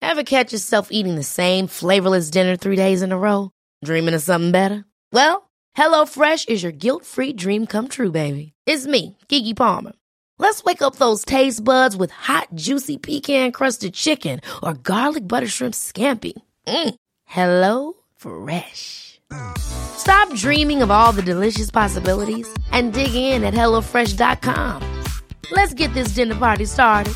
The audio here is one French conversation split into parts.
Ever catch yourself eating the same flavorless dinner 3 days in a row? Dreaming of something better? Well, HelloFresh is your guilt-free dream come true, baby. It's me, Keke Palmer. Let's wake up those taste buds with hot, juicy pecan-crusted chicken or garlic butter shrimp scampi. Hello Fresh. Stop dreaming of all the delicious possibilities and dig in at HelloFresh.com. Let's get this dinner party started.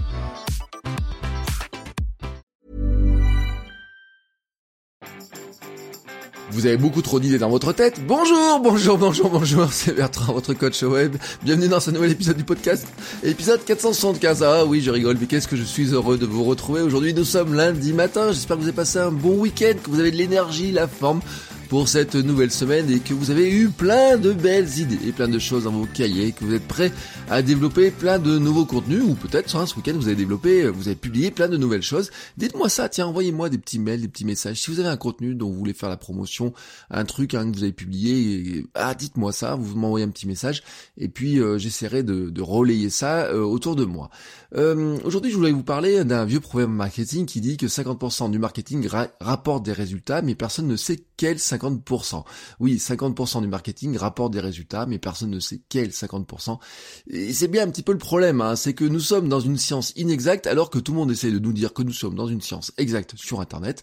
Vous avez beaucoup trop d'idées dans votre tête. Bonjour, c'est Bertrand, votre coach web. Bienvenue dans ce nouvel épisode du podcast, épisode 475. Ah oui, je rigole, mais qu'est-ce que je suis heureux de vous retrouver. Aujourd'hui, nous sommes lundi matin. J'espère que vous avez passé un bon week-end, que vous avez de l'énergie, la forme pour cette nouvelle semaine et que vous avez eu plein de belles idées et plein de choses dans vos cahiers, que vous êtes prêts à développer plein de nouveaux contenus ou peut-être ce week-end vous avez publié plein de nouvelles choses. Dites-moi ça, tiens, envoyez-moi des petits mails, des petits messages. Si vous avez un contenu dont vous voulez faire la promotion, un truc que vous avez publié, dites-moi ça, vous m'envoyez un petit message et puis j'essaierai de relayer ça autour de moi. Aujourd'hui, je voulais vous parler d'un vieux proverbe marketing qui dit que 50% du marketing rapporte des résultats, mais personne ne sait quels 50%. Oui, 50% du marketing rapporte des résultats, mais personne ne sait quels 50%. Et c'est bien un petit peu le problème, c'est que nous sommes dans une science inexacte, alors que tout le monde essaie de nous dire que nous sommes dans une science exacte sur Internet.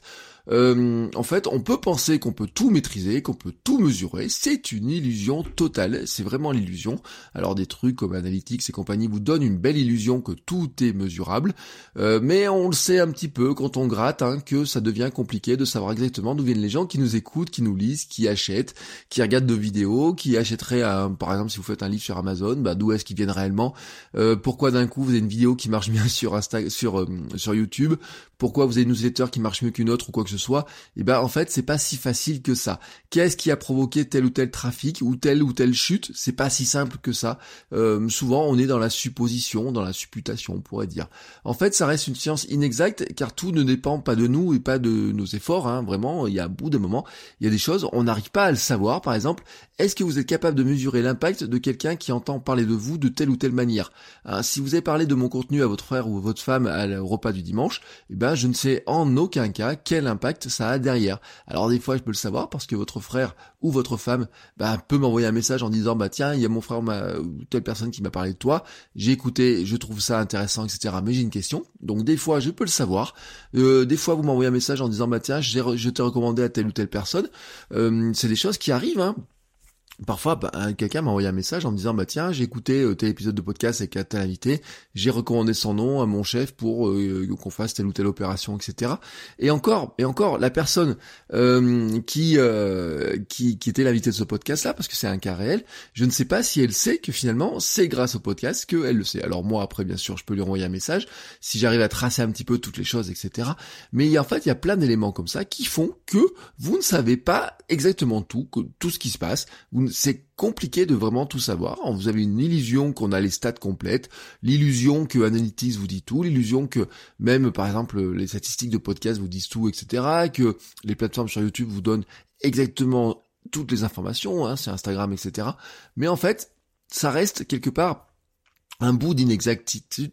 En fait, on peut penser qu'on peut tout maîtriser, qu'on peut tout mesurer. C'est une illusion totale. C'est vraiment l'illusion. Alors des trucs comme Analytics et compagnie vous donnent une belle illusion que tout est mesurable. Mais on le sait un petit peu quand on gratte, que ça devient compliqué de savoir exactement d'où viennent les gens qui nous écoutent, qui nous lisent, qui achètent, qui regardent nos vidéos, qui achèteraient, par exemple, si vous faites un livre sur Amazon, d'où est-ce qu'ils viennent réellement. Pourquoi d'un coup vous avez une vidéo qui marche bien sur YouTube. Pourquoi vous avez une newsletter qui marche mieux qu'une autre ou quoi que ce soit, en fait c'est pas si facile que ça. Qu'est-ce qui a provoqué tel ou tel trafic ou telle chute? C'est pas si simple que ça. Souvent on est dans la supposition, dans la supputation on pourrait dire. En fait ça reste une science inexacte car tout ne dépend pas de nous et pas de nos efforts, vraiment il y a un bout de moment, il y a des choses on n'arrive pas à le savoir. Par exemple, est-ce que vous êtes capable de mesurer l'impact de quelqu'un qui entend parler de vous de telle ou telle manière? Si vous avez parlé de mon contenu à votre frère ou votre femme au repas du dimanche, je ne sais en aucun cas quel impact ça a derrière. Alors des fois je peux le savoir parce que votre frère ou votre femme peut m'envoyer un message en disant tiens, il y a mon frère ou telle personne qui m'a parlé de toi, j'ai écouté, je trouve ça intéressant, etc. mais j'ai une question. Donc des fois je peux le savoir. Des fois vous m'envoyez un message en disant tiens, je t'ai recommandé à telle ou telle personne. C'est des choses qui arrivent, Parfois, quelqu'un m'a envoyé un message en me disant tiens, j'ai écouté tel épisode de podcast avec tel invité, j'ai recommandé son nom à mon chef pour qu'on fasse telle ou telle opération, etc. Et encore, la personne qui était l'invité de ce podcast-là, parce que c'est un cas réel, je ne sais pas si elle sait que finalement c'est grâce au podcast qu'elle le sait. Alors moi, après, bien sûr, je peux lui envoyer un message si j'arrive à tracer un petit peu toutes les choses, etc. Mais en fait, il y a plein d'éléments comme ça qui font que vous ne savez pas exactement tout ce qui se passe. C'est compliqué de vraiment tout savoir. Vous avez une illusion qu'on a les stats complètes, l'illusion que Analytics vous dit tout, l'illusion que même, par exemple, les statistiques de podcast vous disent tout, etc., que les plateformes sur YouTube vous donnent exactement toutes les informations, c'est Instagram, etc. Mais en fait, ça reste quelque part un bout d'inexactitude,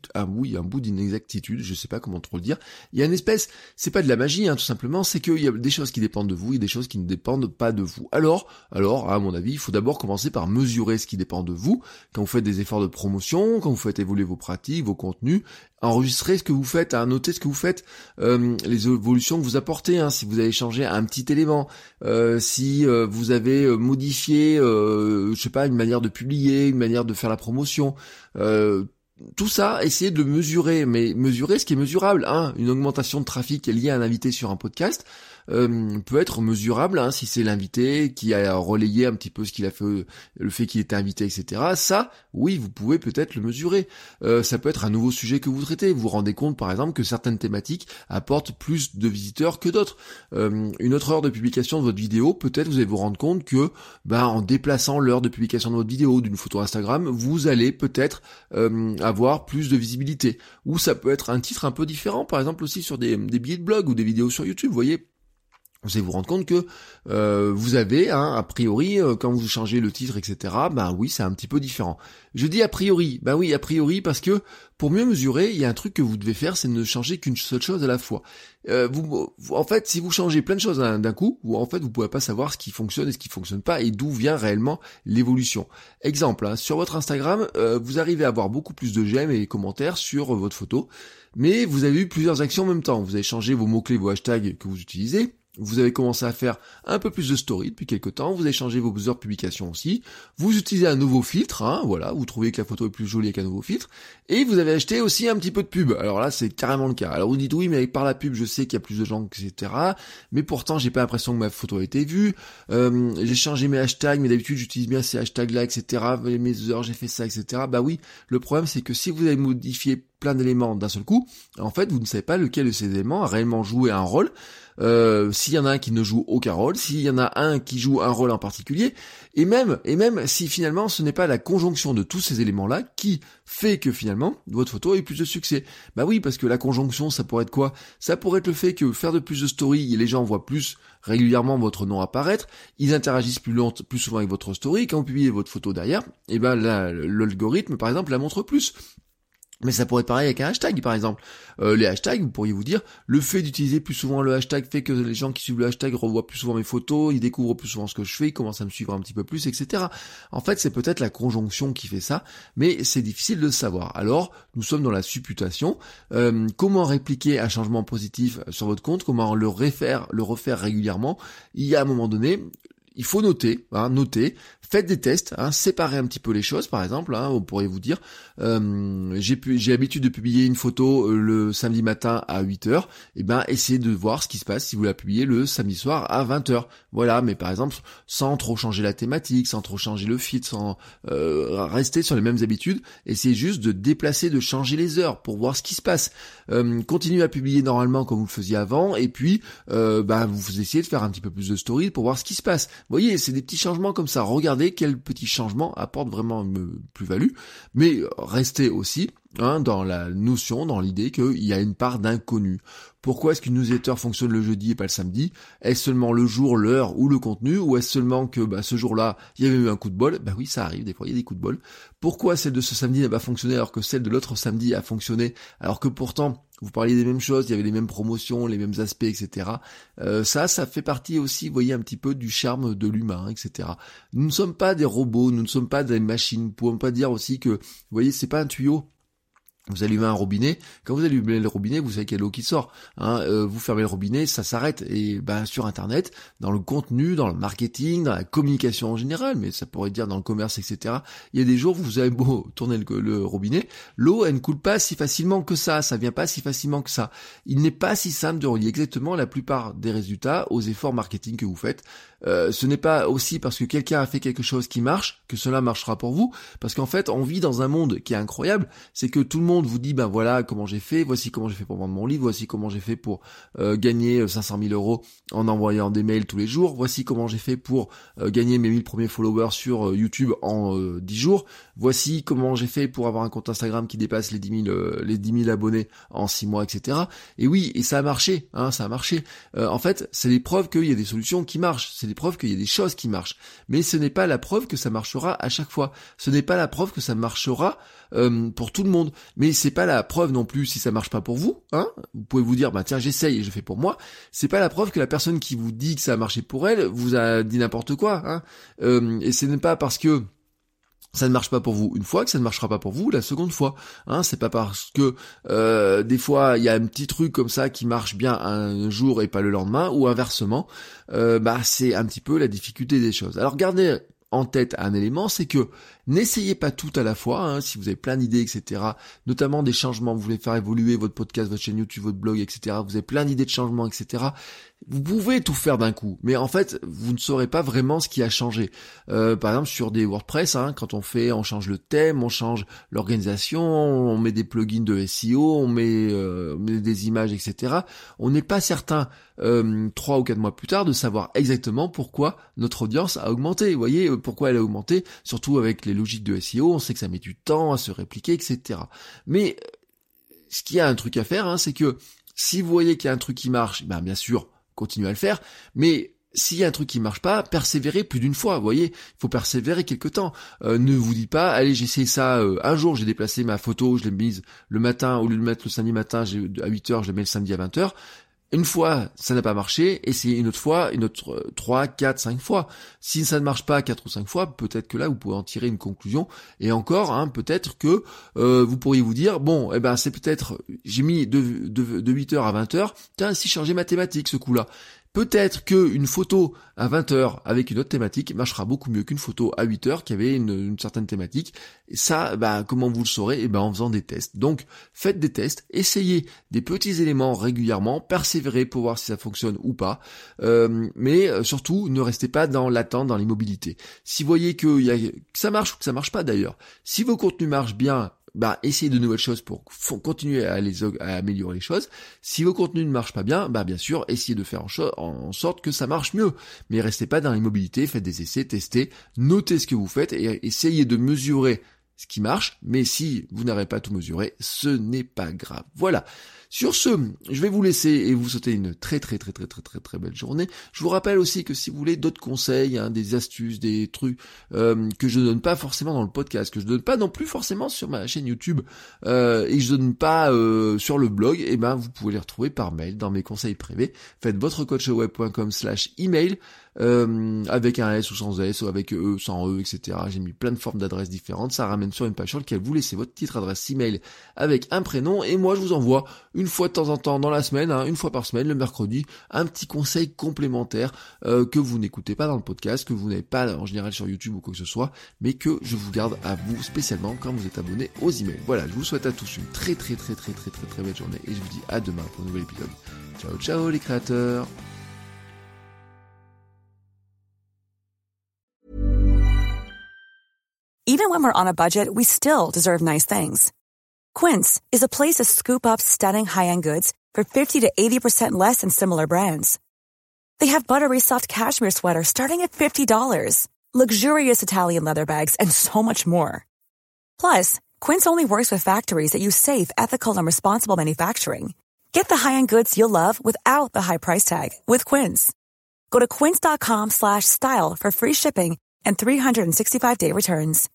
je sais pas comment trop le dire. Il y a une espèce, c'est pas de la magie, tout simplement, c'est qu'il y a des choses qui dépendent de vous et des choses qui ne dépendent pas de vous. Alors, à mon avis, il faut d'abord commencer par mesurer ce qui dépend de vous, quand vous faites des efforts de promotion, quand vous faites évoluer vos pratiques, vos contenus, enregistrer ce que vous faites, noter ce que vous faites, les évolutions que vous apportez, si vous avez changé un petit élément, si vous avez modifié, une manière de publier, une manière de faire la promotion, tout ça, essayez de le mesurer, mais mesurer ce qui est mesurable. Une augmentation de trafic liée à un invité sur un podcast peut être mesurable, si c'est l'invité qui a relayé un petit peu ce qu'il a fait, le fait qu'il était invité, etc. Ça, oui, vous pouvez peut-être le mesurer. Ça peut être un nouveau sujet que vous traitez. Vous vous rendez compte, par exemple, que certaines thématiques apportent plus de visiteurs que d'autres. Une autre heure de publication de votre vidéo, peut-être vous allez vous rendre compte que, en déplaçant l'heure de publication de votre vidéo, d'une photo Instagram, vous allez peut-être avoir plus de visibilité. Ou ça peut être un titre un peu différent, par exemple aussi sur des billets de blog ou des vidéos sur YouTube, vous voyez. vous allez vous rendre compte que vous avez, a priori, quand vous changez le titre, etc., oui, c'est un petit peu différent. Je dis a priori, oui, a priori, parce que pour mieux mesurer, il y a un truc que vous devez faire, c'est ne changer qu'une seule chose à la fois. En fait, si vous changez plein de choses d'un coup, en fait, vous pouvez pas savoir ce qui fonctionne et ce qui fonctionne pas, et d'où vient réellement l'évolution. Exemple, sur votre Instagram, vous arrivez à avoir beaucoup plus de j'aime et commentaires sur votre photo, mais vous avez eu plusieurs actions en même temps. Vous avez changé vos mots-clés, vos hashtags que vous utilisez. Vous avez commencé à faire un peu plus de story depuis quelques temps, vous avez changé vos heures de publication aussi, vous utilisez un nouveau filtre, vous trouvez que la photo est plus jolie avec un nouveau filtre, et vous avez acheté aussi un petit peu de pub. Alors là, c'est carrément le cas. Alors vous dites oui, mais par la pub, je sais qu'il y a plus de gens, etc. Mais pourtant, j'ai pas l'impression que ma photo a été vue. J'ai changé mes hashtags, mais d'habitude, j'utilise bien ces hashtags-là, etc. Mes heures, j'ai fait ça, etc. Oui, le problème, c'est que si vous avez modifié plein d'éléments d'un seul coup, en fait, vous ne savez pas lequel de ces éléments a réellement joué un rôle. S'il y en a un qui ne joue aucun rôle, s'il y en a un qui joue un rôle en particulier, et même si finalement ce n'est pas la conjonction de tous ces éléments-là qui fait que finalement votre photo ait plus de succès. Oui, parce que la conjonction, ça pourrait être quoi? Ça pourrait être le fait que faire de plus de stories, et les gens voient plus régulièrement votre nom apparaître, ils interagissent plus souvent avec votre story, quand vous publiez votre photo derrière, l'algorithme par exemple la montre plus. Mais ça pourrait être pareil avec un hashtag, par exemple. Les hashtags, vous pourriez vous dire, le fait d'utiliser plus souvent le hashtag fait que les gens qui suivent le hashtag revoient plus souvent mes photos, ils découvrent plus souvent ce que je fais, ils commencent à me suivre un petit peu plus, etc. En fait, c'est peut-être la conjonction qui fait ça, mais c'est difficile de le savoir. Alors, nous sommes dans la supputation. Comment répliquer un changement positif sur votre compte? Comment le refaire régulièrement? Il y a un moment donné, il faut noter, faites des tests, séparez un petit peu les choses, par exemple, vous pourriez vous dire, j'ai l'habitude de publier une photo le samedi matin à 8h, essayez de voir ce qui se passe si vous la publiez le samedi soir à 20h. Voilà, mais par exemple, sans trop changer la thématique, sans trop changer le feed, sans rester sur les mêmes habitudes, essayez juste de déplacer, de changer les heures pour voir ce qui se passe. Continuez à publier normalement comme vous le faisiez avant, et puis vous essayez de faire un petit peu plus de stories pour voir ce qui se passe. Vous voyez, c'est des petits changements comme ça. Regardez quels petits changements apportent vraiment une plus-value, mais restez aussi dans la notion, dans l'idée qu'il y a une part d'inconnu. Pourquoi est-ce qu'une newsletter fonctionne le jeudi et pas le samedi? Est-ce seulement le jour, l'heure ou le contenu? Ou est-ce seulement que ce jour-là, il y avait eu un coup de bol? Oui, ça arrive, des fois il y a des coups de bol. Pourquoi celle de ce samedi n'a pas fonctionné alors que celle de l'autre samedi a fonctionné? Alors que pourtant, vous parliez des mêmes choses, il y avait les mêmes promotions, les mêmes aspects, etc. Ça fait partie aussi, vous voyez, un petit peu du charme de l'humain, etc. Nous ne sommes pas des robots, nous ne sommes pas des machines. Nous ne pouvons pas dire aussi que, vous voyez, c'est pas un tuyau. Vous allumez un robinet, quand vous allumez le robinet, vous savez qu'il y a de l'eau qui sort. Vous fermez le robinet, ça s'arrête. Et sur Internet, dans le contenu, dans le marketing, dans la communication en général, mais ça pourrait dire dans le commerce, etc. Il y a des jours où vous avez beau tourner le robinet, l'eau, elle ne coule pas si facilement que ça vient pas si facilement que ça. Il n'est pas si simple de relier exactement la plupart des résultats aux efforts marketing que vous faites. Ce n'est pas aussi parce que quelqu'un a fait quelque chose qui marche que cela marchera pour vous, parce qu'en fait, on vit dans un monde qui est incroyable, c'est que tout le monde vous dit, voilà comment j'ai fait, voici comment j'ai fait pour vendre mon livre, voici comment j'ai fait pour gagner 500 000 euros en envoyant des mails tous les jours, voici comment j'ai fait pour gagner mes 1000 premiers followers sur YouTube en 10 jours, voici comment j'ai fait pour avoir un compte Instagram qui dépasse les 10 000 abonnés en 6 mois, etc. Et oui, et ça a marché, ça a marché. En fait, c'est les preuves qu'il y a des solutions qui marchent, c'est des preuves qu'il y a des choses qui marchent. Mais ce n'est pas la preuve que ça marchera à chaque fois. Ce n'est pas la preuve que ça marchera pour tout le monde. Mais c'est pas la preuve non plus si ça marche pas pour vous. Vous pouvez vous dire, tiens, j'essaye et je fais pour moi. C'est pas la preuve que la personne qui vous dit que ça a marché pour elle vous a dit n'importe quoi. Et ce n'est pas parce que ça ne marche pas pour vous une fois que ça ne marchera pas pour vous la seconde fois. C'est pas parce que des fois il y a un petit truc comme ça qui marche bien un jour et pas le lendemain, ou inversement. C'est un petit peu la difficulté des choses. Alors gardez en tête un élément, c'est que n'essayez pas tout à la fois, si vous avez plein d'idées, etc., notamment des changements, vous voulez faire évoluer votre podcast, votre chaîne YouTube, votre blog, etc., vous avez plein d'idées de changements, etc., vous pouvez tout faire d'un coup, mais en fait, vous ne saurez pas vraiment ce qui a changé. Par exemple, sur des WordPress, quand on change le thème, on change l'organisation, on met des plugins de SEO, on met des images, etc., on n'est pas certain, 3 ou 4 mois plus tard, de savoir exactement pourquoi notre audience a augmenté. Vous voyez, pourquoi elle a augmenté, surtout avec les logiques de SEO, on sait que ça met du temps à se répliquer, etc. Mais ce qu'il y a un truc à faire, c'est que si vous voyez qu'il y a un truc qui marche, bien sûr, continuez à le faire, mais s'il y a un truc qui marche pas, persévérez plus d'une fois, vous voyez, il faut persévérer quelque temps. Ne vous dites pas, allez, j'ai essayé ça, un jour j'ai déplacé ma photo, je l'ai mise le matin, au lieu de mettre le samedi matin à 8h, je la mets le samedi à 20h. Une fois, ça n'a pas marché, essayez une autre fois, une autre 3, 4, 5 fois. Si ça ne marche pas 4 ou 5 fois, peut-être que là, vous pouvez en tirer une conclusion. Et encore, peut-être que vous pourriez vous dire, bon, c'est peut-être, j'ai mis de 8h à 20h, tiens, si je changeais ma thématique ce coup-là. Peut-être qu'une photo à 20h avec une autre thématique marchera beaucoup mieux qu'une photo à 8h qui avait une certaine thématique. Et ça, comment vous le saurez? En faisant des tests. Donc, faites des tests, essayez des petits éléments régulièrement, persévérez pour voir si ça fonctionne ou pas. Mais surtout, ne restez pas dans l'attente, dans l'immobilité. Si vous voyez que ça marche ou que ça marche pas d'ailleurs, si vos contenus marchent bien, essayez de nouvelles choses pour continuer à améliorer les choses. Si vos contenus ne marchent pas bien, bien sûr, essayez de faire en sorte que ça marche mieux. Mais restez pas dans l'immobilité, faites des essais, testez, notez ce que vous faites et essayez de mesurer ce qui marche. Mais si vous n'avez pas tout mesuré, ce n'est pas grave. Voilà. Sur ce, je vais vous laisser et vous souhaiter une très belle journée. Je vous rappelle aussi que si vous voulez d'autres conseils, des astuces, des trucs que je donne pas forcément dans le podcast, que je donne pas non plus forcément sur ma chaîne YouTube et que je donne pas sur le blog, vous pouvez les retrouver par mail dans mes conseils privés. Faites votrecoachweb.com/email avec un S ou sans S ou avec E, sans E, etc. J'ai mis plein de formes d'adresses différentes. Ça ramène sur une page sur laquelle vous laissez votre titre adresse email avec un prénom et moi je vous envoie une fois de temps en temps dans la semaine, une fois par semaine, le mercredi, un petit conseil complémentaire que vous n'écoutez pas dans le podcast, que vous n'avez pas en général sur YouTube ou quoi que ce soit, mais que je vous garde à vous spécialement quand vous êtes abonné aux emails. Voilà, je vous souhaite à tous une très belle journée et je vous dis à demain pour un nouvel épisode. Ciao les créateurs. Even when we're on a budget, we still deserve nice things. Quince is a place to scoop up stunning high-end goods for 50 to 80% less than similar brands. They have buttery soft cashmere sweaters starting at $50, luxurious Italian leather bags, and so much more. Plus, Quince only works with factories that use safe, ethical, and responsible manufacturing. Get the high-end goods you'll love without the high price tag with Quince. Go to quince.com/style for free shipping and 365-day returns.